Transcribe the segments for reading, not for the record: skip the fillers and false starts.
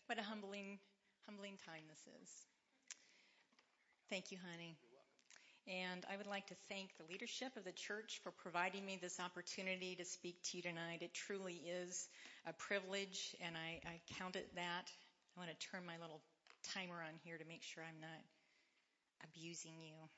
What a humbling time this is. Thank you, honey. And I would like to thank the leadership of the church for providing me this opportunity to speak to you tonight. It truly is a privilege, and I count it that. I want to turn my little timer on here to make sure I'm not abusing you.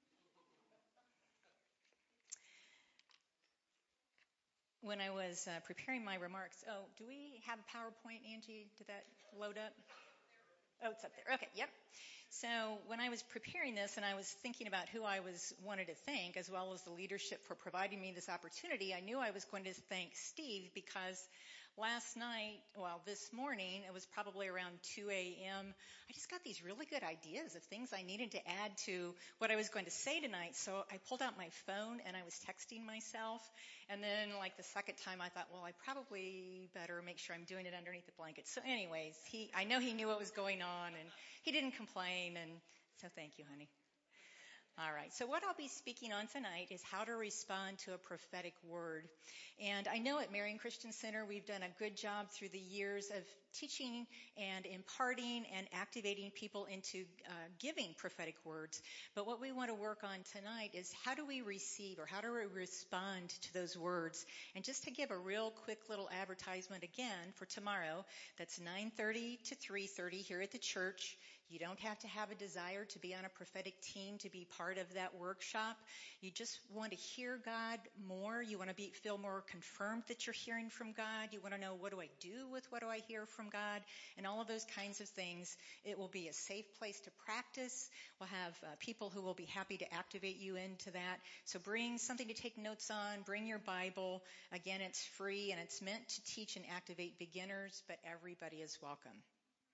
When I was preparing my remarks, do we have a PowerPoint, Angie? Did that load up? Oh, it's up there. Okay, yep. So when I was preparing this and I was thinking about who I wanted to thank, as well as the leadership for providing me this opportunity, I knew I was going to thank Steve because this morning, it was probably around 2 a.m., I just got these really good ideas of things I needed to add to what I was going to say tonight. So I pulled out my phone and I was texting myself. And then the second time I thought, well, I probably better make sure I'm doing it underneath the blanket. So anyways, I know he knew what was going on and he didn't complain. And so thank you, honey. All right, so what I'll be speaking on tonight is how to respond to a prophetic word. And I know at Marian Christian Center we've done a good job through the years of teaching and imparting and activating people into giving prophetic words. But what we want to work on tonight is how do we receive or how do we respond to those words? And just to give a real quick little advertisement again for tomorrow, that's 9:30 to 3:30 here at the church. You don't have to have a desire to be on a prophetic team to be part of that workshop. You just want to hear God more. You want to feel more confirmed that you're hearing from God. You want to know, what do I do with what do I hear from God? And all of those kinds of things. It will be a safe place to practice. We'll have people who will be happy to activate you into that. So bring something to take notes on. Bring your Bible. Again, it's free and it's meant to teach and activate beginners, but everybody is welcome.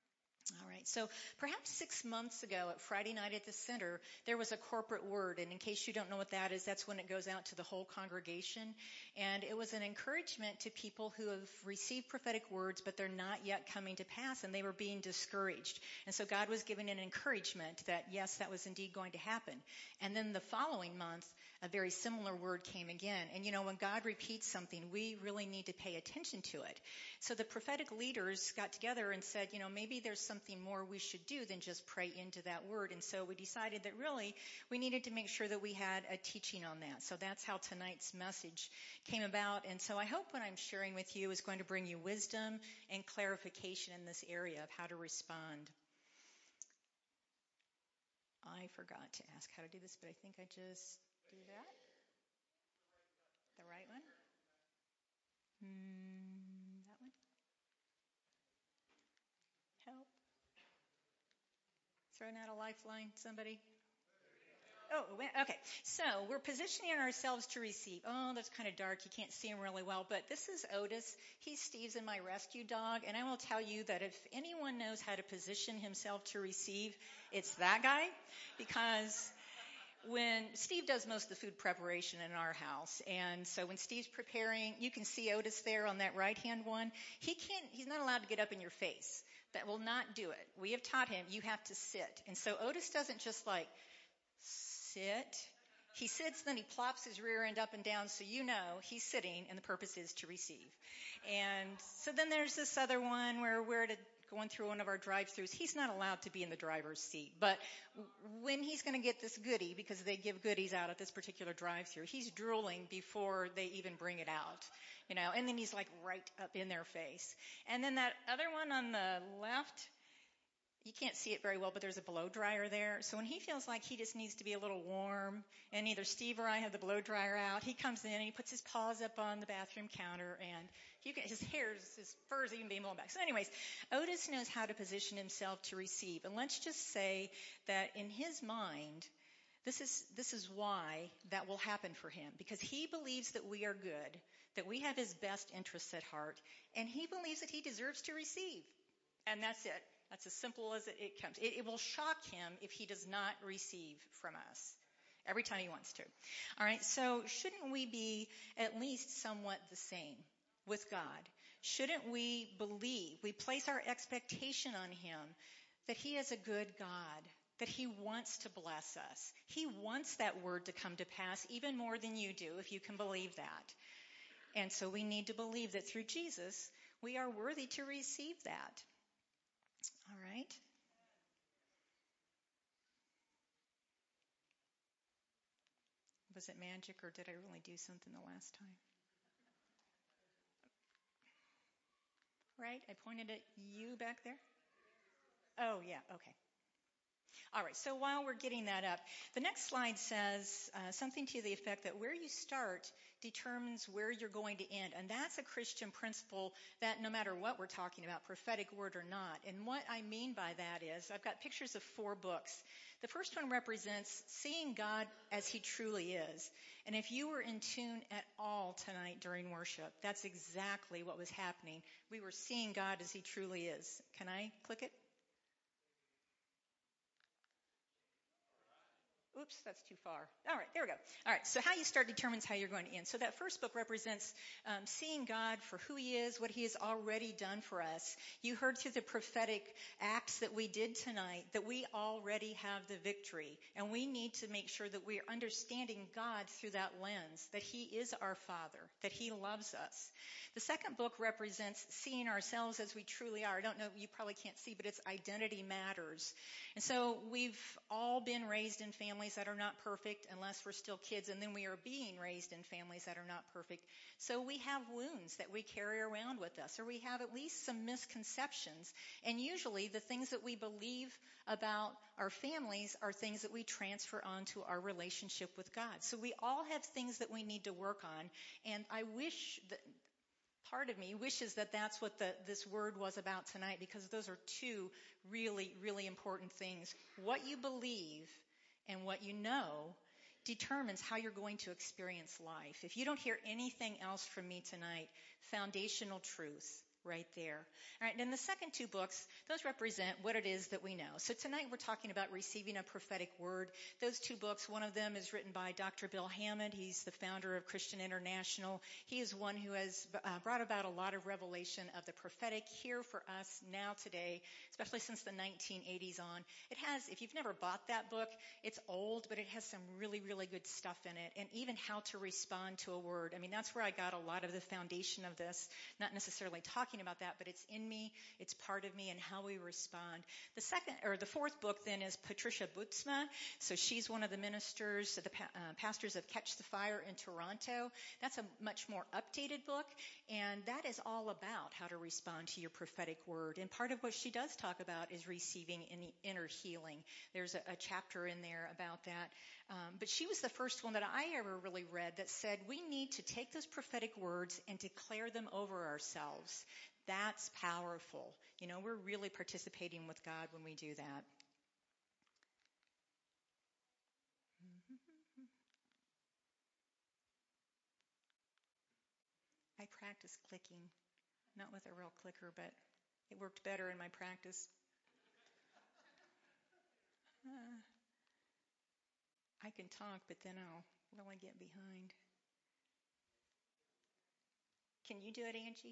All right, so perhaps 6 months ago at Friday night at the center, there was a corporate word. And in case you don't know what that is, that's when it goes out to the whole congregation. And it was an encouragement to people who have received prophetic words, but they're not yet coming to pass, and they were being discouraged. And so God was giving an encouragement that, yes, that was indeed going to happen. And then the following month, a very similar word came again. And when God repeats something, we really need to pay attention to it. So the prophetic leaders got together and said, maybe there's something more we should do than just pray into that word. And so we decided that really we needed to make sure that we had a teaching on that. So that's how tonight's message came about. And so I hope what I'm sharing with you is going to bring you wisdom and clarification in this area of how to respond. I forgot to ask how to do this, but I think I just do that. The right one? That one? Help. Throwing out a lifeline, somebody? Oh, okay. So we're positioning ourselves to receive. Oh, that's kind of dark. You can't see him really well. But this is Otis. He's Steve's and my rescue dog. And I will tell you that if anyone knows how to position himself to receive, it's that guy. Because when Steve does most of the food preparation in our house, and so when Steve's preparing, you can see Otis there on that right-hand one. He's not allowed to get up in your face. That will not do it. We have taught him you have to sit. And so Otis doesn't just sit. He sits, then he plops his rear end up and down so he's sitting, and the purpose is to receive. And so then there's this other one where we're going through one of our drive-thrus. He's not allowed to be in the driver's seat. But when he's going to get this goodie, because they give goodies out at this particular drive-thru, he's drooling before they even bring it out. And then he's right up in their face. And then that other one on the left, you can't see it very well, but there's a blow dryer there. So when he feels like he just needs to be a little warm, and either Steve or I have the blow dryer out, he comes in and he puts his paws up on the bathroom counter, and his fur is even being blown back. So anyways, Otis knows how to position himself to receive. And let's just say that in his mind, this is why that will happen for him. Because he believes that we are good, that we have his best interests at heart, and he believes that he deserves to receive. And that's it. That's as simple as it comes. It will shock him if he does not receive from us every time he wants to. All right, so shouldn't we be at least somewhat the same with God? Shouldn't we place our expectation on him that he is a good God, that he wants to bless us. He wants that word to come to pass even more than you do, if you can believe that. And so we need to believe that through Jesus, we are worthy to receive that. All right. Was it magic or did I really do something the last time? Right? I pointed at you back there? Oh, yeah. Okay. All right, so while we're getting that up, the next slide says something to the effect that where you start determines where you're going to end. And that's a Christian principle that no matter what we're talking about, prophetic word or not. And what I mean by that is I've got pictures of 4 books. The first one represents seeing God as he truly is. And if you were in tune at all tonight during worship, that's exactly what was happening. We were seeing God as he truly is. Can I click it? Oops, that's too far. All right, there we go. All right, so how you start determines how you're going to end. So that first book represents seeing God for who he is, what he has already done for us. You heard through the prophetic acts that we did tonight that we already have the victory. And we need to make sure that we are understanding God through that lens, that he is our Father, that he loves us. The second book represents seeing ourselves as we truly are. I don't know, you probably can't see, but it's Identity Matters. And so we've all been raised in families that are not perfect unless we're still kids, and then we are being raised in families that are not perfect. So we have wounds that we carry around with us, or we have at least some misconceptions. And usually the things that we believe about our families are things that we transfer onto our relationship with God. So we all have things that we need to work on, and I wish that part of me wishes that that's what this word was about tonight, because those are 2 really, really important things. What you believe and what you know determines how you're going to experience life. If you don't hear anything else from me tonight, foundational truth right there. All right, and in the second 2 books, those represent what it is that we know. So tonight we're talking about receiving a prophetic word. Those 2 books, one of them is written by Dr. Bill Hammond. He's the founder of Christian International. He is one who has brought about a lot of revelation of the prophetic here for us now today, especially since the 1980s on. It has, if you've never bought that book, it's old, but it has some really, really good stuff in it, and even how to respond to a word. I mean, that's where I got a lot of the foundation of this, not necessarily talking about that, but it's in me, it's part of me, and how we respond. The 4th book then is Patricia Bootsma. So she's one of the ministers, the pastors of Catch the Fire in Toronto. That's a much more updated book, and that is all about how to respond to your prophetic word. And part of what she does talk about is receiving inner healing. There's a chapter in there about that. But she was the first one that I ever really read that said we need to take those prophetic words and declare them over ourselves. That's powerful. You know, we're really participating with God when we do that. I practice clicking, not with a real clicker, but it worked better in my practice. I can talk, but then I'll really get behind. Can you do it, Angie?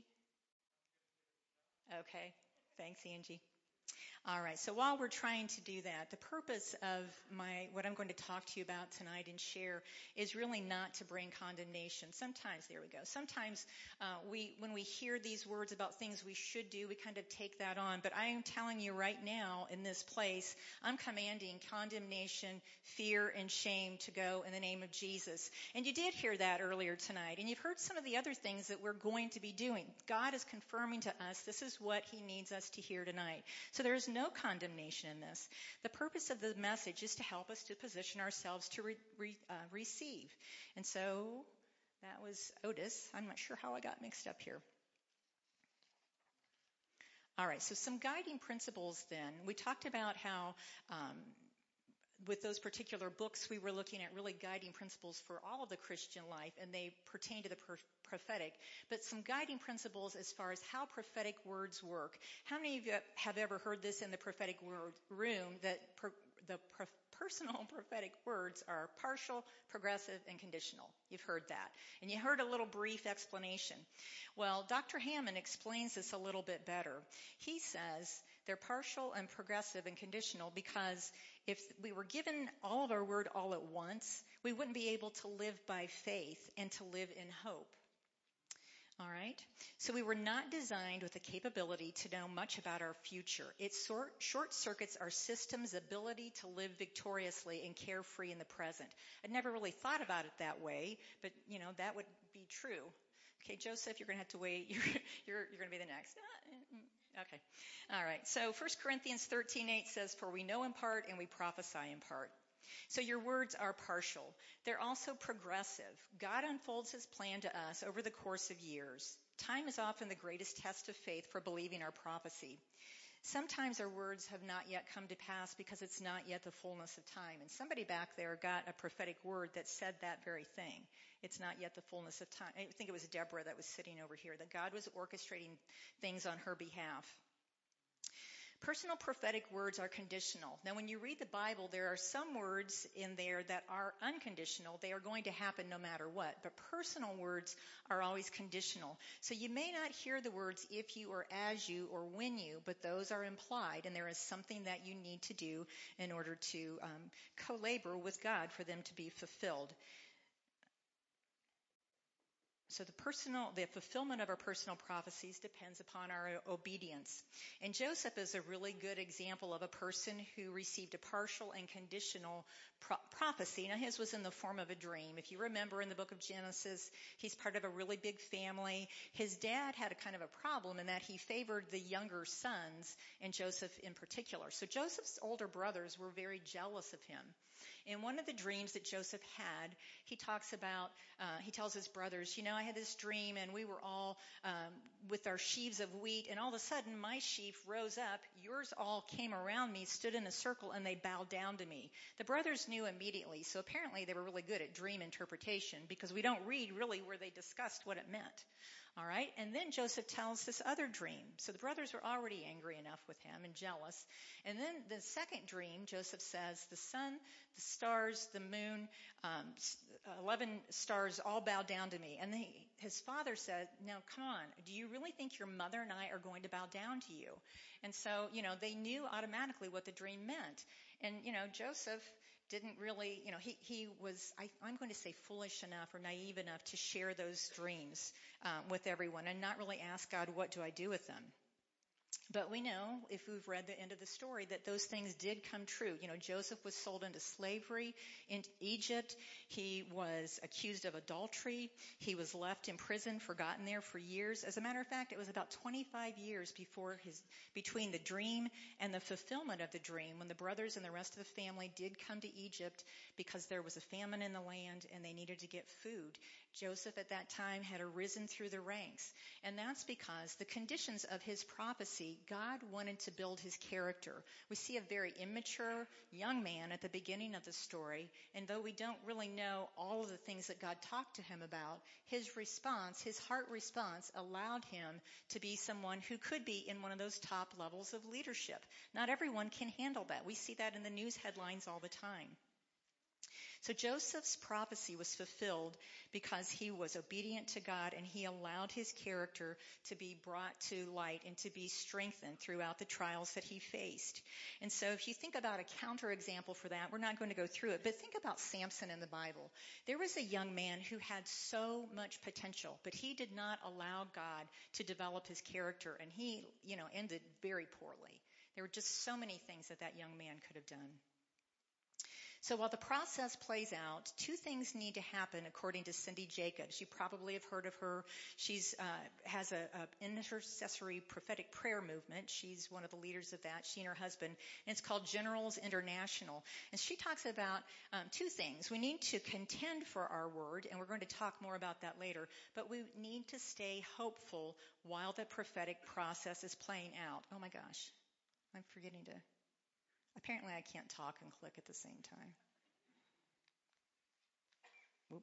Okay. Thanks, Angie. All right, so while we're trying to do that, the purpose of what I'm going to talk to you about tonight and share is really not to bring condemnation. Sometimes when we hear these words about things we should do, we kind of take that on. But I am telling you right now in this place, I'm commanding condemnation, fear, and shame to go in the name of Jesus. And you did hear that earlier tonight, and you've heard some of the other things that we're going to be doing. God is confirming to us this is what he needs us to hear tonight. So there is no condemnation in this. The purpose of the message is to help us to position ourselves to receive. And so that was Otis. I'm not sure how I got mixed up here. All right, so some guiding principles then. We talked about how with those particular books, we were looking at really guiding principles for all of the Christian life, and they pertain to the prophetic. But some guiding principles as far as how prophetic words work. How many of you have ever heard this in the prophetic word room, that the personal prophetic words are partial, progressive, and conditional? You've heard that. And you heard a little brief explanation. Well, Dr. Hammond explains this a little bit better. He says they're partial and progressive and conditional because if we were given all of our word all at once, we wouldn't be able to live by faith and to live in hope. All right. So we were not designed with the capability to know much about our future. It short circuits our system's ability to live victoriously and carefree in the present. I'd never really thought about it that way, but that would be true. Okay, Joseph, you're going to have to wait. You're going to be the next. Okay. All right. So 1 Corinthians 13:8 says, "For we know in part and we prophesy in part." So your words are partial. They're also progressive. God unfolds his plan to us over the course of years. Time is often the greatest test of faith for believing our prophecy. Sometimes our words have not yet come to pass because it's not yet the fullness of time. And somebody back there got a prophetic word that said that very thing. It's not yet the fullness of time. I think it was Deborah that was sitting over here, that God was orchestrating things on her behalf. Personal prophetic words are conditional. Now, when you read the Bible, there are some words in there that are unconditional. They are going to happen no matter what. But personal words are always conditional. So you may not hear the words if you or as you or when you, but those are implied. And there is something that you need to do in order to co-labor with God for them to be fulfilled. So the fulfillment of our personal prophecies depends upon our obedience. And Joseph is a really good example of a person who received a partial and conditional prophecy. Now, his was in the form of a dream. If you remember in the book of Genesis, he's part of a really big family. His dad had a kind of a problem in that he favored the younger sons, and Joseph in particular. So Joseph's older brothers were very jealous of him. In one of the dreams that Joseph had, he talks about, he tells his brothers, I had this dream and we were all with our sheaves of wheat, and all of a sudden my sheaf rose up, yours all came around me, stood in a circle, and they bowed down to me. The brothers knew immediately, so apparently they were really good at dream interpretation, because we don't read really where they discussed what it meant. All right, and then Joseph tells this other dream. So the brothers were already angry enough with him and jealous. And then the second dream, Joseph says, the sun, the stars, the moon, 11 stars all bow down to me. And his father said, now come on, do you really think your mother and I are going to bow down to you? And so, they knew automatically what the dream meant. And, Joseph didn't really, he was, I'm going to say foolish enough or naive enough to share those dreams with everyone and not really ask God, what do I do with them? But we know, if we've read the end of the story, that those things did come true. Joseph was sold into slavery in Egypt. He was accused of adultery. He was left in prison, forgotten there for years. As a matter of fact, it was about 25 years between the dream and the fulfillment of the dream, when the brothers and the rest of the family did come to Egypt because there was a famine in the land and they needed to get food. Joseph at that time had arisen through the ranks. And that's because the conditions of his prophecy, God wanted to build his character. We see a very immature young man at the beginning of the story, and though we don't really know all of the things that God talked to him about, his heart response allowed him to be someone who could be in one of those top levels of leadership. Not everyone can handle that. We see that in the news headlines all the time. So Joseph's prophecy was fulfilled because he was obedient to God, and he allowed his character to be brought to light and to be strengthened throughout the trials that he faced. And so if you think about a counterexample for that, we're not going to go through it, but think about Samson in the Bible. There was a young man who had so much potential, but he did not allow God to develop his character, and he, ended very poorly. There were just so many things that young man could have done. So while the process plays out, two things need to happen according to Cindy Jacobs. You probably have heard of her. She's has an intercessory prophetic prayer movement. She's one of the leaders of that, she and her husband. And it's called Generals International. And she talks about two things. We need to contend for our word, and we're going to talk more about that later. But we need to stay hopeful while the prophetic process is playing out. Oh my gosh, I'm forgetting to... Apparently I can't talk and click at the same time. Whoop.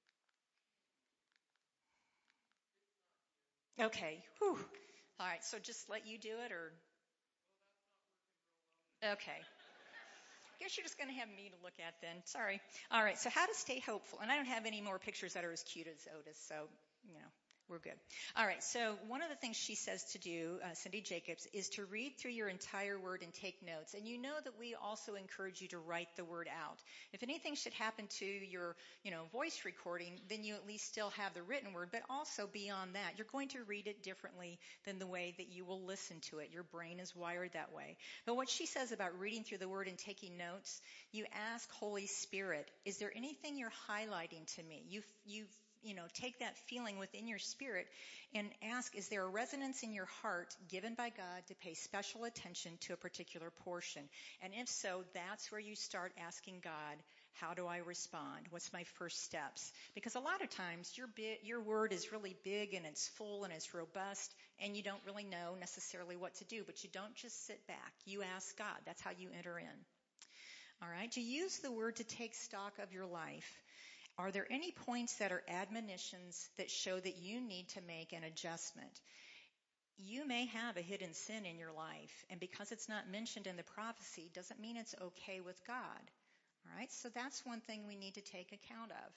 Okay. Whew. All right, so just let you do it, or? Okay. Guess you're just going to have me to look at then. Sorry. All right, so how to stay hopeful. And I don't have any more pictures that are as cute as Otis, so, We're good. All right. So one of the things she says to do, Cindy Jacobs, is to read through your entire word and take notes. And you know that we also encourage you to write the word out. If anything should happen to your, voice recording, then you at least still have the written word. But also beyond that, you're going to read it differently than the way that you will listen to it. Your brain is wired that way. But what she says about reading through the word and taking notes, you ask Holy Spirit, is there anything you're highlighting to me? Take that feeling within your spirit and ask, is there a resonance in your heart given by God to pay special attention to a particular portion? And if so, that's where you start asking God, how do I respond? What's my first steps? Because a lot of times your word is really big and it's full and it's robust and you don't really know necessarily what to do, but you don't just sit back. You ask God. That's how you enter in. All right. To use the word to take stock of your life. Are there any points that are admonitions that show that you need to make an adjustment? You may have a hidden sin in your life, and because it's not mentioned in the prophecy doesn't mean it's okay with God. All right, so that's one thing we need to take account of.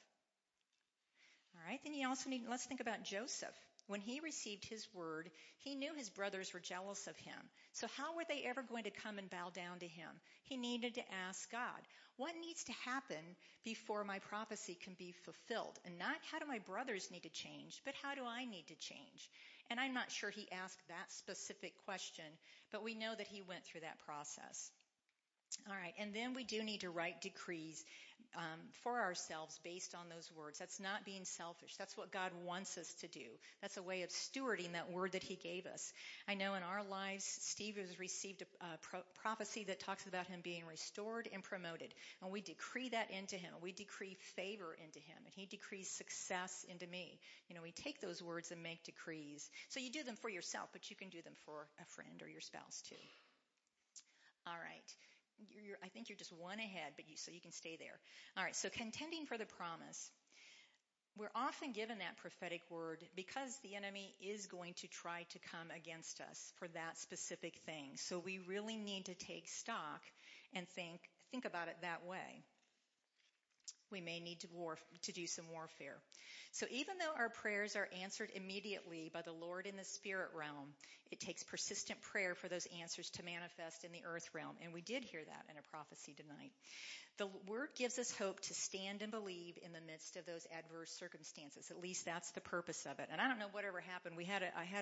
All right, then let's think about Joseph. When he received his word, he knew his brothers were jealous of him. So how were they ever going to come and bow down to him? He needed to ask God, what needs to happen before my prophecy can be fulfilled? And not how do my brothers need to change, but how do I need to change? And I'm not sure he asked that specific question, but we know that he went through that process. All right, and then we do need to write decrees for ourselves based on those words. That's not being selfish. That's what God wants us to do. That's a way of stewarding that word that he gave us. I know in our lives, Steve has received a prophecy that talks about him being restored and promoted. And we decree that into him. We decree favor into him. And he decrees success into me. We take those words and make decrees. So you do them for yourself, but you can do them for a friend or your spouse too. All right. I think you're just one ahead, so you can stay there. All right, so contending for the promise. We're often given that prophetic word because the enemy is going to try to come against us for that specific thing. So we really need to take stock and think about it that way. We may need to do some warfare. So even though our prayers are answered immediately by the Lord in the spirit realm, it takes persistent prayer for those answers to manifest in the earth realm. And we did hear that in a prophecy tonight. The word gives us hope to stand and believe in the midst of those adverse circumstances. At least that's the purpose of it. And I don't know whatever happened. I had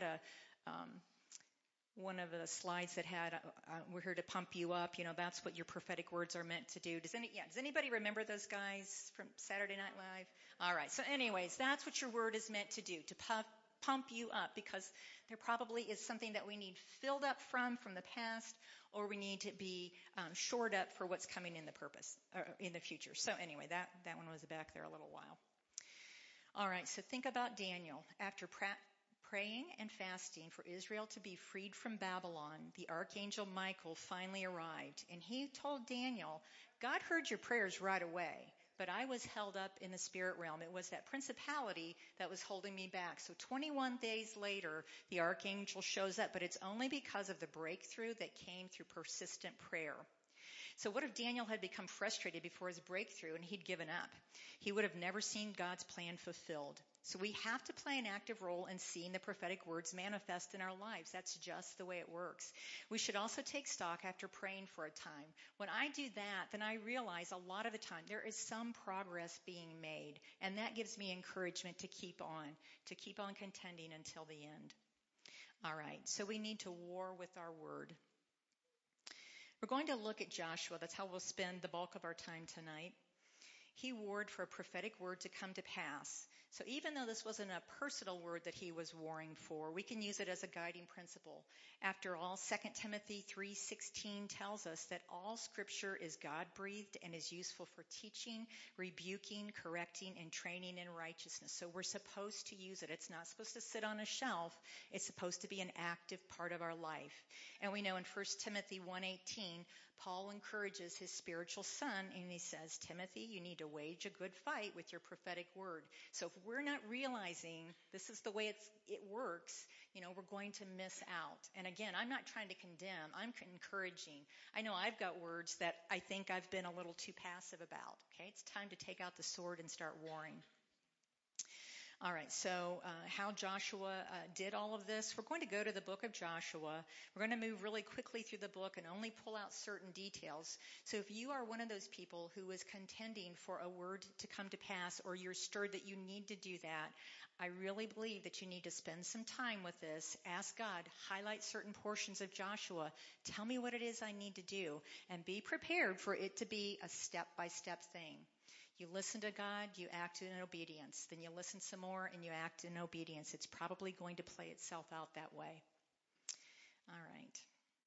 one of the slides that had, we're here to pump you up. That's what your prophetic words are meant to do. Does anybody remember those guys from Saturday Night Live? All right. So anyways, that's what your word is meant to do, to pump you up, because there probably is something that we need filled up from the past, or we need to be shored up for what's coming in the future. So anyway, that one was back there a little while. All right. So think about Daniel. After praying and fasting for Israel to be freed from Babylon, the archangel Michael finally arrived, and he told Daniel, God heard your prayers right away, but I was held up in the spirit realm. It was that principality that was holding me back. So 21 days later, the archangel shows up, but it's only because of the breakthrough that came through persistent prayer. So what if Daniel had become frustrated before his breakthrough and he'd given up? He would have never seen God's plan fulfilled. So we have to play an active role in seeing the prophetic words manifest in our lives. That's just the way it works. We should also take stock after praying for a time. When I do that, then I realize a lot of the time there is some progress being made, and that gives me encouragement to keep on contending until the end. All right, so we need to war with our word. We're going to look at Joshua. That's how we'll spend the bulk of our time tonight. He warred for a prophetic word to come to pass. So even though this wasn't a personal word that he was warring for, we can use it as a guiding principle. After all, 2 Timothy 3:16 tells us that all scripture is God-breathed and is useful for teaching, rebuking, correcting, and training in righteousness. So we're supposed to use it. It's not supposed to sit on a shelf. It's supposed to be an active part of our life. And we know in 1 Timothy 1:18, Paul encourages his spiritual son, and he says, Timothy, you need to wage a good fight with your prophetic word. So if we're not realizing this is the way it works, we're going to miss out. And again, I'm not trying to condemn. I'm encouraging. I know I've got words that I think I've been a little too passive about. Okay, it's time to take out the sword and start warring. All right, so how Joshua did all of this. We're going to go to the book of Joshua. We're going to move really quickly through the book and only pull out certain details. So if you are one of those people who is contending for a word to come to pass, or you're stirred that you need to do that, I really believe that you need to spend some time with this. Ask God, highlight certain portions of Joshua. Tell me what it is I need to do, and be prepared for it to be a step-by-step thing. You listen to God, you act in obedience. Then you listen some more and you act in obedience. It's probably going to play itself out that way. All right.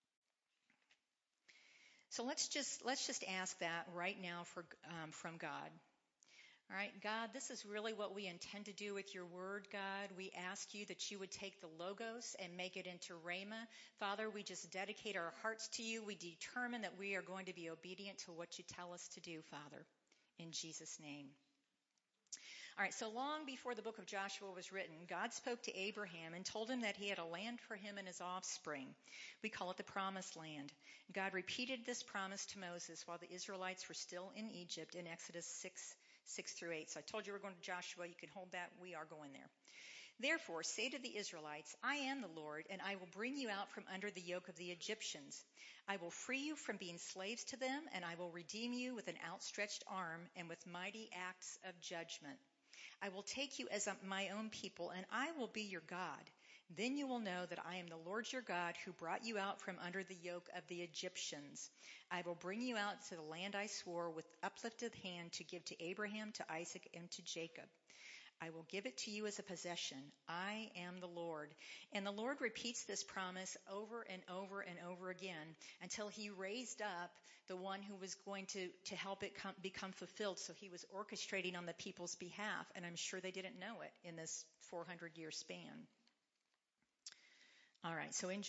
So let's just ask that right now from God. All right, God, this is really what we intend to do with your word, God. We ask you that you would take the Logos and make it into Rhema. Father, we just dedicate our hearts to you. We determine that we are going to be obedient to what you tell us to do, Father. In Jesus' name. All right, so long before the book of Joshua was written, God spoke to Abraham and told him that he had a land for him and his offspring. We call it the Promised Land. God repeated this promise to Moses while the Israelites were still in Egypt in Exodus 6 through 8. So I told you we're going to Joshua. You can hold that. We are going there. Therefore, say to the Israelites, I am the Lord, and I will bring you out from under the yoke of the Egyptians. I will free you from being slaves to them, and I will redeem you with an outstretched arm and with mighty acts of judgment. I will take you as my own people, and I will be your God. Then you will know that I am the Lord your God who brought you out from under the yoke of the Egyptians. I will bring you out to the land I swore with uplifted hand to give to Abraham, to Isaac, and to Jacob. I will give it to you as a possession. I am the Lord. And the Lord repeats this promise over and over and over again until he raised up the one who was going to help it become fulfilled. So he was orchestrating on the people's behalf, and I'm sure they didn't know it in this 400-year span. All right, so in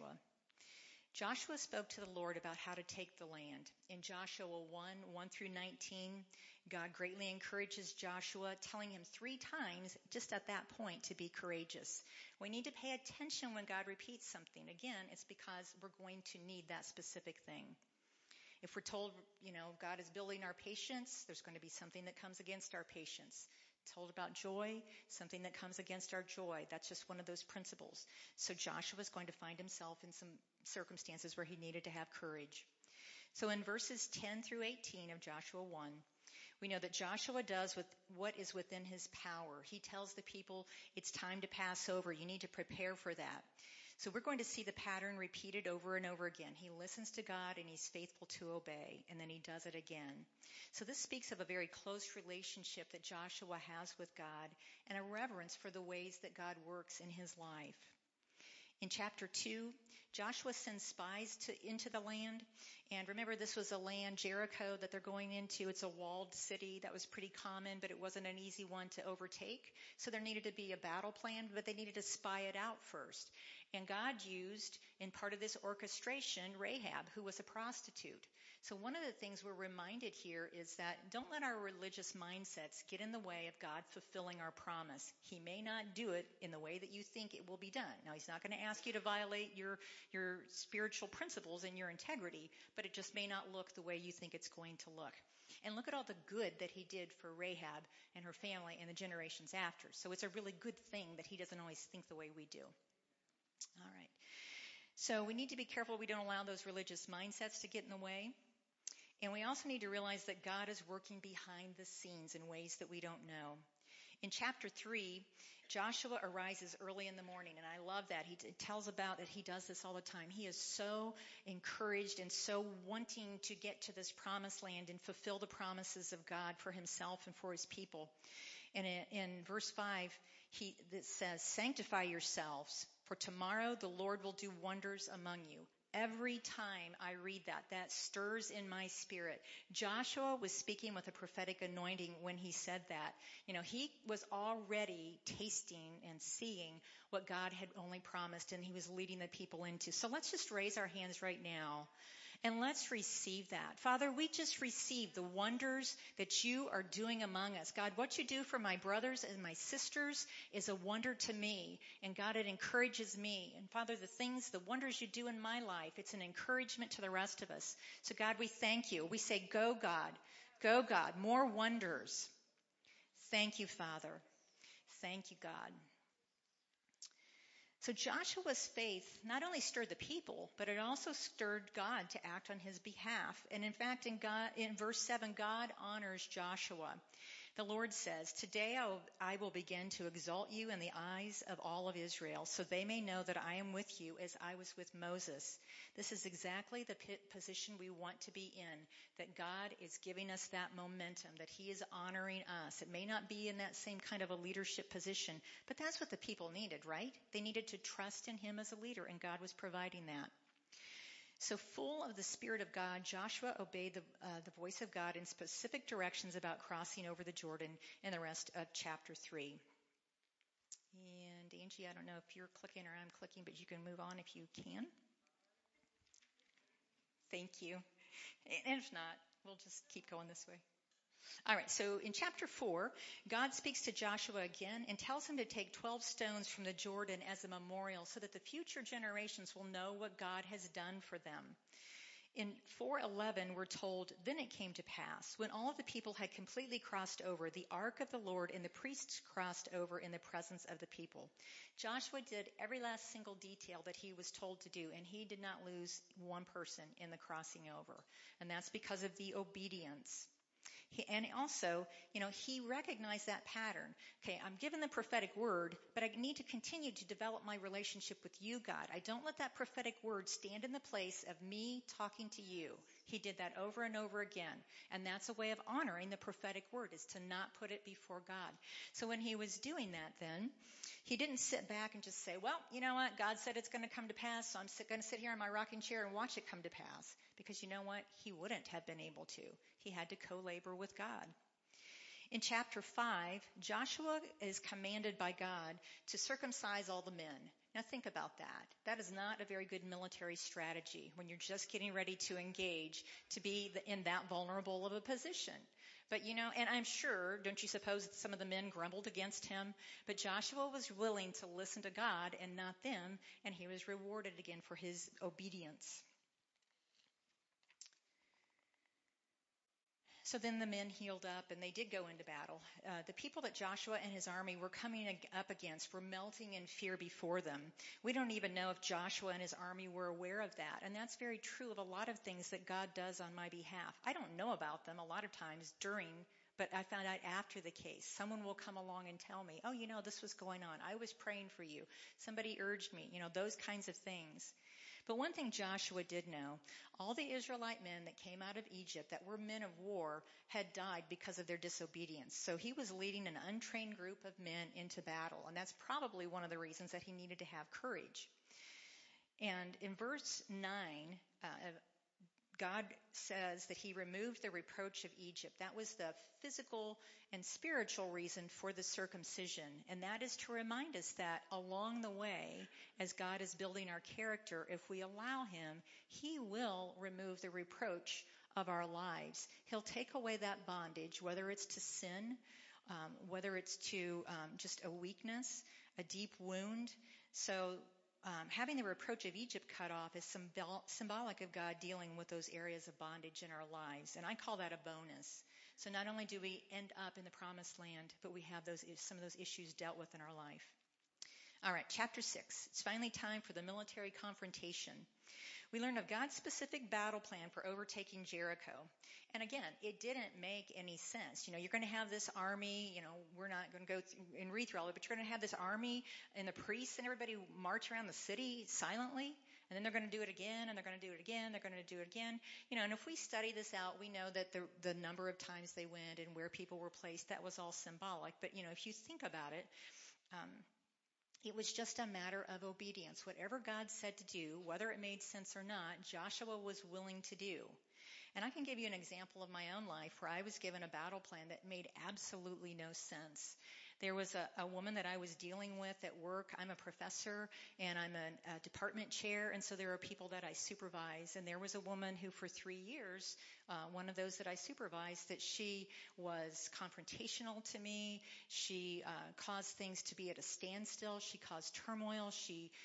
Joshua spoke to the Lord about how to take the land. In Joshua 1 through 19, God greatly encourages Joshua, telling him 3 times just at that point to be courageous. We need to pay attention when God repeats something. Again, it's because we're going to need that specific thing. If we're told, God is building our patience, there's going to be something that comes against our patience. Told about joy, something that comes against our joy. That's just one of those principles. So Joshua's going to find himself in some circumstances where he needed to have courage. So in verses 10 through 18 of Joshua 1, we know that Joshua does with what is within his power. He tells the people, it's time to pass over. You need to prepare for that. So we're going to see the pattern repeated over and over again. He listens to God and he's faithful to obey, and then he does it again. So this speaks of a very close relationship that Joshua has with God and a reverence for the ways that God works in his life. In chapter 2, Joshua sends spies into the land. And remember, this was a land, Jericho, that they're going into. It's a walled city. That was pretty common, but it wasn't an easy one to overtake. So there needed to be a battle plan, but they needed to spy it out first. And God used, in part of this orchestration, Rahab, who was a prostitute. So one of the things we're reminded here is that don't let our religious mindsets get in the way of God fulfilling our promise. He may not do it in the way that you think it will be done. Now, he's not going to ask you to violate your spiritual principles and your integrity, but it just may not look the way you think it's going to look. And look at all the good that he did for Rahab and her family and the generations after. So it's a really good thing that he doesn't always think the way we do. All right. So we need to be careful we don't allow those religious mindsets to get in the way. And we also need to realize that God is working behind the scenes in ways that we don't know. In chapter 3, Joshua arises early in the morning, and I love that. He tells about that he does this all the time. He is so encouraged and so wanting to get to this promised land and fulfill the promises of God for himself and for his people. And in verse 5, it says, "Sanctify yourselves, for tomorrow the Lord will do wonders among you." Every time I read that, that stirs in my spirit. Joshua was speaking with a prophetic anointing when he said that. He was already tasting and seeing what God had only promised, and he was leading the people into. So let's just raise our hands right now and let's receive that. Father, we just receive the wonders that you are doing among us. God, what you do for my brothers and my sisters is a wonder to me. And God, it encourages me. And Father, the wonders you do in my life, it's an encouragement to the rest of us. So God, we thank you. We say, go God, more wonders. Thank you, Father. Thank you, God. So Joshua's faith not only stirred the people, but it also stirred God to act on his behalf. And in fact, in verse 7, God honors Joshua. The Lord says, "Today I will begin to exalt you in the eyes of all of Israel, so they may know that I am with you as I was with Moses." This is exactly the position we want to be in, that God is giving us that momentum, that he is honoring us. It may not be in that same kind of a leadership position, but that's what the people needed, right? They needed to trust in him as a leader, and God was providing that. So full of the Spirit of God, Joshua obeyed the voice of God in specific directions about crossing over the Jordan in the rest of chapter 3. And Angie, I don't know if you're clicking or I'm clicking, but you can move on if you can. Thank you. And if not, we'll just keep going this way. All right, so in chapter 4, God speaks to Joshua again and tells him to take 12 stones from the Jordan as a memorial so that the future generations will know what God has done for them. In 4:11, we're told, "Then it came to pass, when all of the people had completely crossed over, the ark of the Lord and the priests crossed over in the presence of the people." Joshua did every last single detail that he was told to do, and he did not lose one person in the crossing over. And that's because of the obedience. And also, he recognized that pattern. Okay, I'm given the prophetic word, but I need to continue to develop my relationship with you, God. I don't let that prophetic word stand in the place of me talking to you. He did that over and over again. And that's a way of honoring the prophetic word, is to not put it before God. So when he was doing that then, he didn't sit back and just say, well, you know what? God said it's going to come to pass, so I'm going to sit here in my rocking chair and watch it come to pass. Because you know what? He wouldn't have been able to. He had to co-labor with God. In chapter 5, Joshua is commanded by God to circumcise all the men. Now think about that. That is not a very good military strategy when you're just getting ready to engage, to be in that vulnerable of a position. But and I'm sure, don't you suppose that some of the men grumbled against him? But Joshua was willing to listen to God and not them, and he was rewarded again for his obedience. So then the men healed up and they did go into battle. The people that Joshua and his army were coming up against were melting in fear before them. We don't even know if Joshua and his army were aware of that. And that's very true of a lot of things that God does on my behalf. I don't know about them a lot of times but I found out after the case. Someone will come along and tell me, oh, this was going on. I was praying for you. Somebody urged me, those kinds of things. But one thing Joshua did know, all the Israelite men that came out of Egypt that were men of war had died because of their disobedience. So he was leading an untrained group of men into battle, and that's probably one of the reasons that he needed to have courage. And in verse 9, God says that he removed the reproach of Egypt. That was the physical and spiritual reason for the circumcision. And that is to remind us that along the way, as God is building our character, if we allow him, he will remove the reproach of our lives. He'll take away that bondage, whether it's to sin, whether it's to just a weakness, a deep wound. So having the reproach of Egypt cut off is symbolic of God dealing with those areas of bondage in our lives. And I call that a bonus. So not only do we end up in the promised land, but we have some of those issues dealt with in our life. All right, chapter 6. It's finally time for the military confrontation. We learn of God's specific battle plan for overtaking Jericho. And again, it didn't make any sense. You're going to have this army, we're not going to go and read through all of it, but you're going to have this army and the priests and everybody march around the city silently, and then they're going to do it again, and they're going to do it again, they're going to do it again. And if we study this out, we know that the number of times they went and where people were placed, that was all symbolic. But, if you think about it, it was just a matter of obedience. Whatever God said to do, whether it made sense or not, Joshua was willing to do. And I can give you an example of my own life where I was given a battle plan that made absolutely no sense. There was a woman that I was dealing with at work. I'm a professor and I'm a department chair, and so there are people that I supervise. And there was a woman who for 3 years, one of those that I supervised, that she was confrontational to me. She caused things to be at a standstill. She caused turmoil. She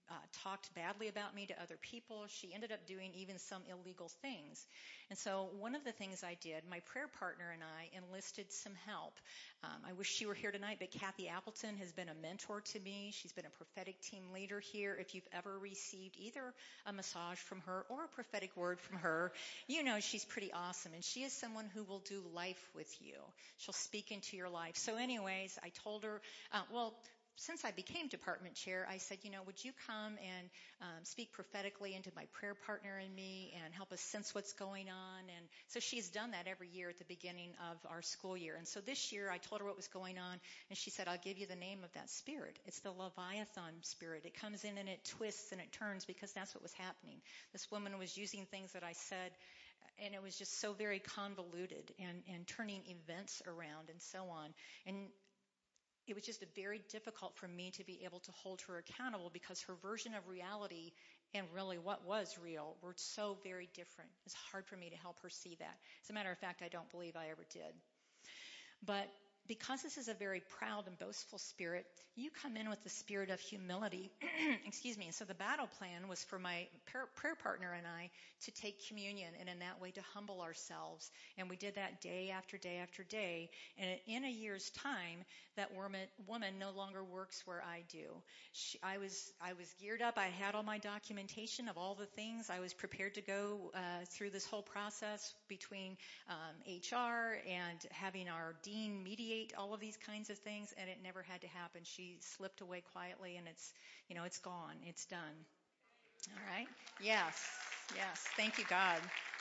talked badly about me to other people. She ended up doing even some illegal things. And so one of the things I did, my prayer partner and I enlisted some help. I wish she were here tonight, but Kathy Appleton has been a mentor to me. She's been a prophetic team leader here. If you've ever received either a massage from her or a prophetic word from her, you know she's pretty awesome. And she is someone who will do life with you. She'll speak into your life. So anyways, I told her, since I became department chair, I said, would you come and speak prophetically into my prayer partner and me and help us sense what's going on? And so she's done that every year at the beginning of our school year. And so this year I told her what was going on, and she said, I'll give you the name of that spirit. It's the Leviathan spirit. It comes in and it twists and it turns because that's what was happening. This woman was using things that I said, and it was just so very convoluted and turning events around and so on. And it was just very difficult for me to be able to hold her accountable because her version of reality and really what was real were so very different. It's hard for me to help her see that. As a matter of fact, I don't believe I ever did. But because this is a very proud and boastful spirit, you come in with the spirit of humility. Excuse me. So the battle plan was for my prayer partner and I to take communion and in that way to humble ourselves. And we did that day after day after day. And in a year's time, that woman no longer works where I do. I was geared up. I had all my documentation of all the things. I was prepared to go through this whole process between HR and having our dean mediate all of these kinds of things, and it never had to happen. She slipped away quietly, and it's gone. It's done. All right? Yes. Thank you, God.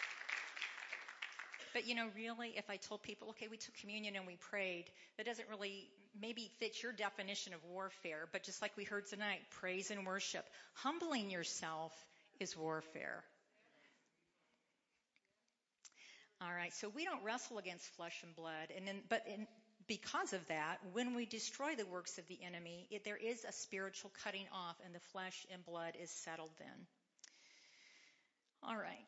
But, really, if I told people, okay, we took communion and we prayed, that doesn't really maybe fit your definition of warfare. But just like we heard tonight, praise and worship. Humbling yourself is warfare. All right, so we don't wrestle against flesh and blood. Because of that, when we destroy the works of the enemy, there is a spiritual cutting off, and the flesh and blood is settled then. All right.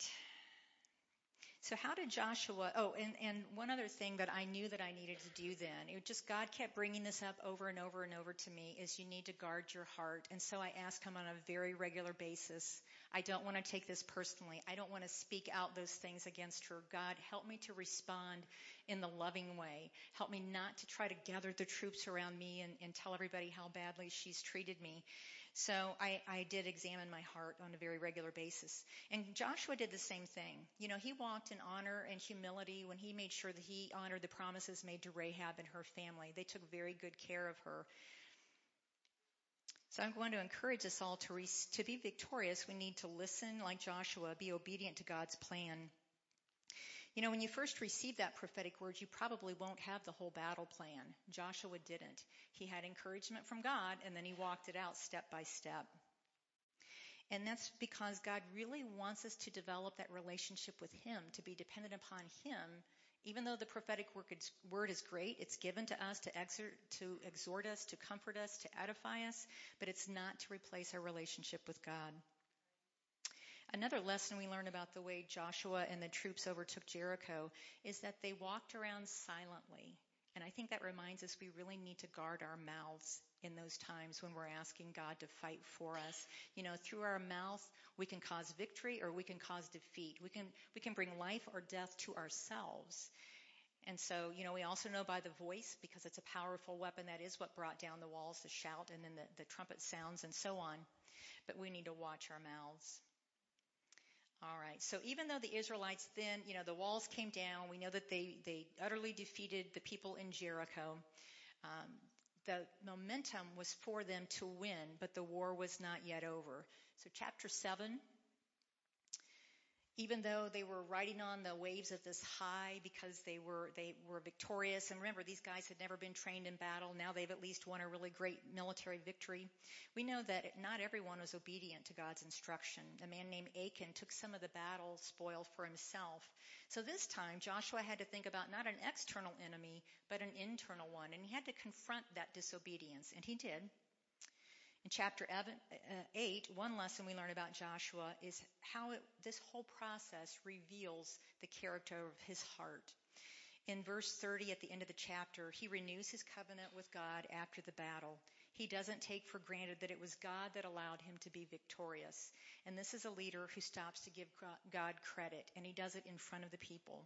So how did Joshua, and one other thing that I knew that I needed to do then, God kept bringing this up over and over and over to me, is you need to guard your heart. And so I ask him on a very regular basis. I don't want to take this personally. I don't want to speak out those things against her. God, help me to respond in the loving way. Help me not to try to gather the troops around me and tell everybody how badly she's treated me. So I did examine my heart on a very regular basis. And Joshua did the same thing. He walked in honor and humility when he made sure that he honored the promises made to Rahab and her family. They took very good care of her. So I'm going to encourage us all to be victorious. We need to listen like Joshua, be obedient to God's plan. When you first receive that prophetic word, you probably won't have the whole battle plan. Joshua didn't. He had encouragement from God, and then he walked it out step by step. And that's because God really wants us to develop that relationship with him, to be dependent upon him. Even though the prophetic word is great, it's given to us to exhort us, to comfort us, to edify us, but it's not to replace our relationship with God. Another lesson we learn about the way Joshua and the troops overtook Jericho is that they walked around silently. And I think that reminds us we really need to guard our mouths in those times when we're asking God to fight for us. Through our mouth, we can cause victory or we can cause defeat. We can bring life or death to ourselves. And so, we also know by the voice, because it's a powerful weapon, that is what brought down the walls, the shout, and then the trumpet sounds and so on. But we need to watch our mouths. All right. So even though the Israelites then, the walls came down, we know that they utterly defeated the people in Jericho. The momentum was for them to win, but the war was not yet over. So chapter 7, even though they were riding on the waves of this high because they were victorious, and remember, these guys had never been trained in battle. Now they've at least won a really great military victory. We know that not everyone was obedient to God's instruction. A man named Achan took some of the battle spoil for himself. So this time, Joshua had to think about not an external enemy, but an internal one, and he had to confront that disobedience, and he did. In chapter 8, one lesson we learn about Joshua is how this whole process reveals the character of his heart. In verse 30 at the end of the chapter, he renews his covenant with God after the battle. He doesn't take for granted that it was God that allowed him to be victorious. And this is a leader who stops to give God credit, and he does it in front of the people.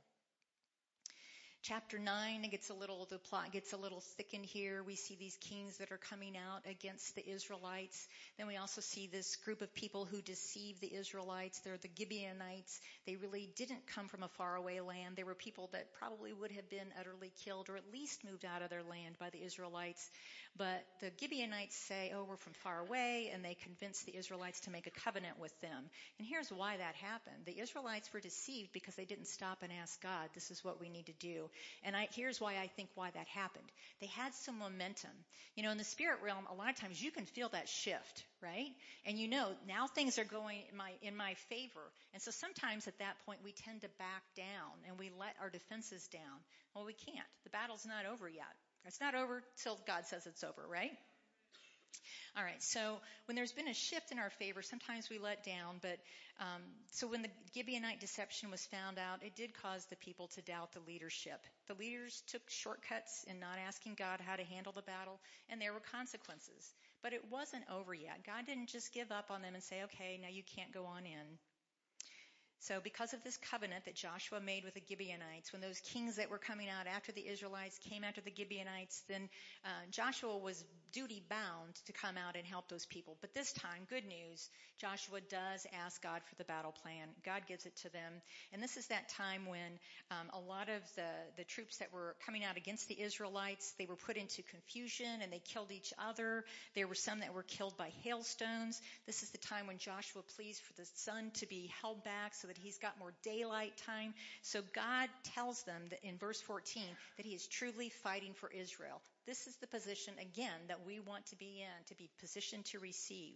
Chapter 9, the plot gets a little thickened here. We see these kings that are coming out against the Israelites. Then we also see this group of people who deceive the Israelites. They're the Gibeonites. They really didn't come from a faraway land. They were people that probably would have been utterly killed or at least moved out of their land by the Israelites. But the Gibeonites say, we're from far away, and they convince the Israelites to make a covenant with them. And here's why that happened. The Israelites were deceived because they didn't stop and ask God, this is what we need to do. And here's why I think why that happened. They had some momentum. In the spirit realm, a lot of times you can feel that shift, right? And now things are going in my favor. And so sometimes at that point we tend to back down and we let our defenses down. Well, we can't. The battle's not over yet. It's not over till God says it's over, right? All right, so when there's been a shift in our favor, sometimes we let down. But so when the Gibeonite deception was found out, it did cause the people to doubt the leadership. The leaders took shortcuts in not asking God how to handle the battle, and there were consequences. But it wasn't over yet. God didn't just give up on them and say, okay, now you can't go on in. So because of this covenant that Joshua made with the Gibeonites, when those kings that were coming out after the Israelites came after the Gibeonites, then Joshua was duty bound to come out and help those people. But this time, good news, Joshua does ask God for the battle plan. God gives it to them. And this is that time when a lot of the troops that were coming out against the Israelites, they were put into confusion and they killed each other. There were some that were killed by hailstones. This is the time when Joshua pleads for the sun to be held back so that he's got more daylight time. So God tells them that in verse 14 that he is truly fighting for Israel. This is the position, again, that we want to be in, to be positioned to receive.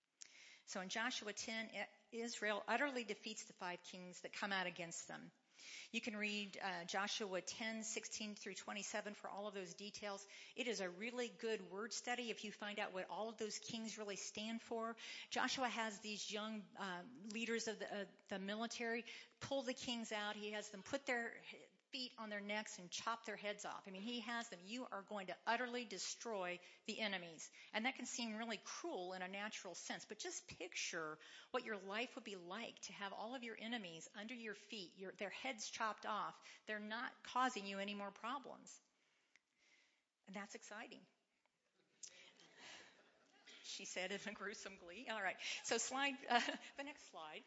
So in Joshua 10, Israel utterly defeats the 5 kings that come out against them. You can read Joshua 10, 16 through 27 for all of those details. It is a really good word study if you find out what all of those kings really stand for. Joshua has these young leaders of the military pull the kings out. He has them put their feet on their necks and chop their heads off. I mean, he has them. You are going to utterly destroy the enemies. And that can seem really cruel in a natural sense, but just picture what your life would be like to have all of your enemies under your feet, their heads chopped off. They're not causing you any more problems. And that's exciting. She said in a gruesome glee. All right. So the next slide.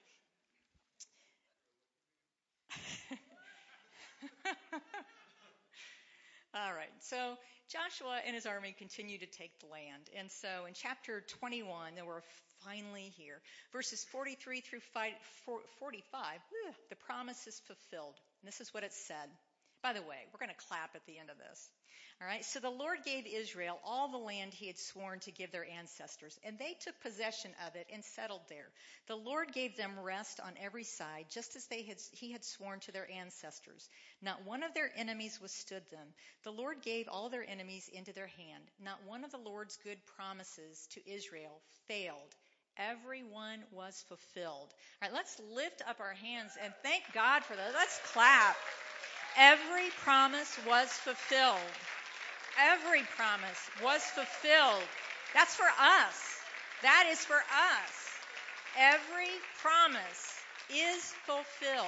All right, so Joshua and his army continue to take the land. And so in chapter 21, then we're finally here. Verses 43 through 45, the promise is fulfilled. And this is what it said. By the way, we're going to clap at the end of this. All right, so the Lord gave Israel all the land he had sworn to give their ancestors, and they took possession of it and settled there. The Lord gave them rest on every side, just as he had sworn to their ancestors. Not one of their enemies withstood them. The Lord gave all their enemies into their hand. Not one of the Lord's good promises to Israel failed. Every one was fulfilled. All right, let's lift up our hands and thank God for that. Let's clap. Every promise was fulfilled. Every promise was fulfilled. That's for us. That is for us. Every promise is fulfilled.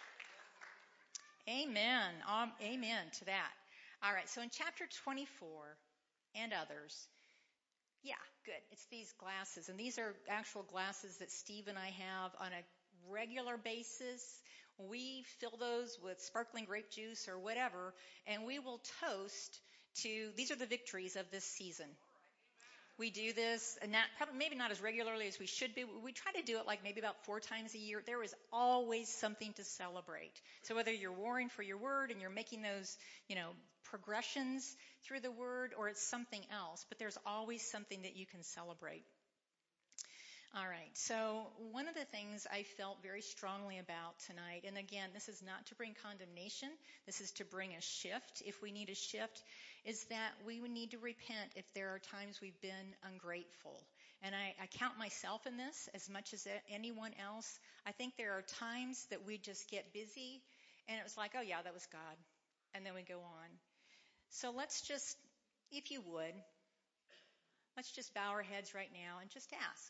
Amen. Amen to that. All right, so in chapter 24 and others, yeah, good. It's these glasses, and these are actual glasses that Steve and I have on a regular basis. We fill those with sparkling grape juice or whatever, and we will toast to, these are the victories of this season. We do this, and maybe not as regularly as we should be. We try to do it like maybe about 4 times a year. There is always something to celebrate. So whether you're warring for your word and you're making those, progressions through the word, or it's something else, but there's always something that you can celebrate. All right, so one of the things I felt very strongly about tonight, and again, this is not to bring condemnation, this is to bring a shift, if we need a shift, is that we would need to repent if there are times we've been ungrateful. And I count myself in this as much as anyone else. I think there are times that we just get busy, and it was like, oh yeah, that was God, and then we go on. So let's just, if you would, Let's just bow our heads right now and just ask.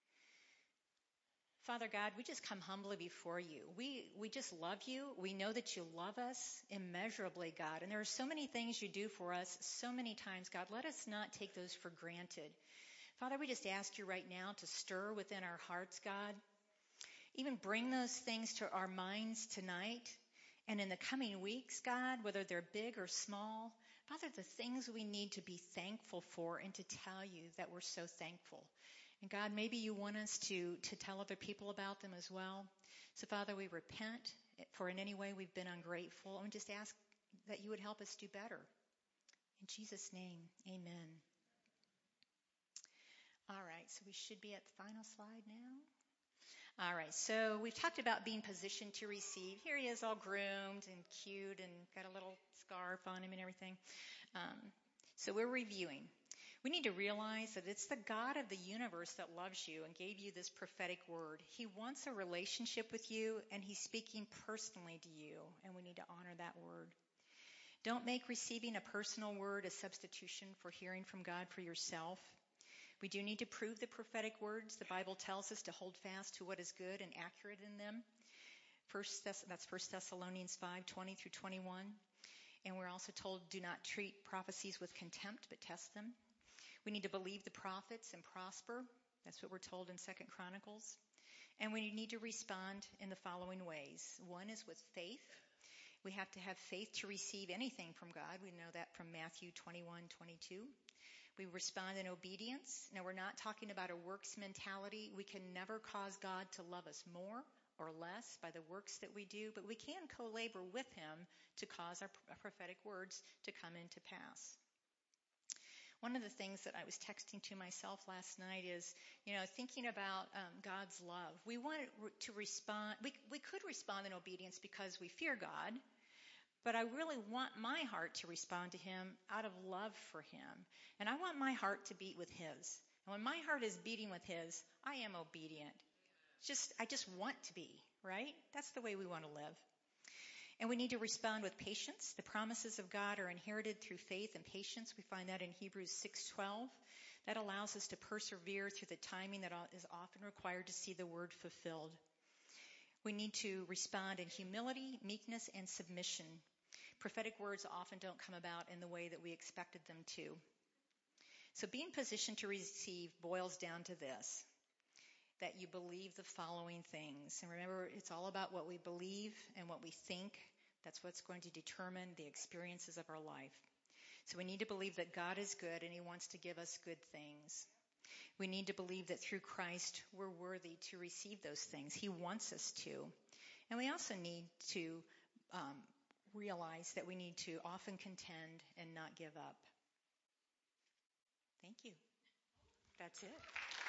Father God, we just come humbly before you. We just love you. We know that you love us immeasurably, God. And there are so many things you do for us so many times, God. Let us not take those for granted. Father, we just ask you right now to stir within our hearts, God. Even bring those things to our minds tonight and in the coming weeks, God, whether they're big or small. Father, the things we need to be thankful for and to tell you that we're so thankful. And God, maybe you want us to tell other people about them as well. So Father, we repent for in any way we've been ungrateful and just ask that you would help us do better. In Jesus' name, amen. All right, so we should be at the final slide now. All right, so we've talked about being positioned to receive. Here he is all groomed and cute and got a little scarf on him and everything. So we're reviewing. We need to realize that it's the God of the universe that loves you and gave you this prophetic word. He wants a relationship with you, and he's speaking personally to you, and we need to honor that word. Don't make receiving a personal word a substitution for hearing from God for yourself. We do need to prove the prophetic words. The Bible tells us to hold fast to what is good and accurate in them. That's 1 Thessalonians 5:20 through 21. And we're also told, do not treat prophecies with contempt, but test them. We need to believe the prophets and prosper. That's what we're told in 2 Chronicles. And we need to respond in the following ways. One is with faith. We have to have faith to receive anything from God. We know that from Matthew 21:22. We respond in obedience. Now, we're not talking about a works mentality. We can never cause God to love us more or less by the works that we do, but we can co-labor with him to cause our prophetic words to come into pass. One of the things that I was texting to myself last night is, thinking about God's love. We want to respond. We could respond in obedience because we fear God, but I really want my heart to respond to him out of love for him. And I want my heart to beat with his. And when my heart is beating with his, I am obedient. I just want to be, right? That's the way we want to live. And we need to respond with patience. The promises of God are inherited through faith and patience. We find that in Hebrews 6:12. That allows us to persevere through the timing that is often required to see the word fulfilled. We need to respond in humility, meekness, and submission. Prophetic words often don't come about in the way that we expected them to. So being positioned to receive boils down to this, that you believe the following things. And remember, it's all about what we believe and what we think. That's what's going to determine the experiences of our life. So we need to believe that God is good and he wants to give us good things. We need to believe that through Christ we're worthy to receive those things. He wants us to. And we also need to realize that we need to often contend and not give up. Thank you. That's it.